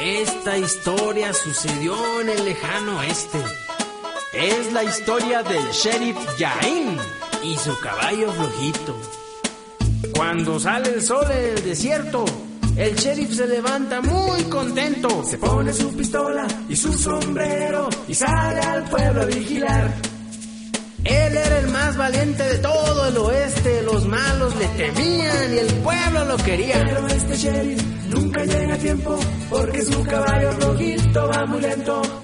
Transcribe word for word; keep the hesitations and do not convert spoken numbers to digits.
Esta historia sucedió en el lejano oeste. Es la historia del sheriff Jaín y su caballo flojito. Cuando sale el sol en el desierto, el sheriff se levanta muy contento. Se pone su pistola y su sombrero y sale al pueblo a vigilar. Él era el más valiente de todo el oeste. Los malos le temían y el pueblo lo quería. Pero este sheriff nunca llega a tiempo porque su caballo rojito va muy lento.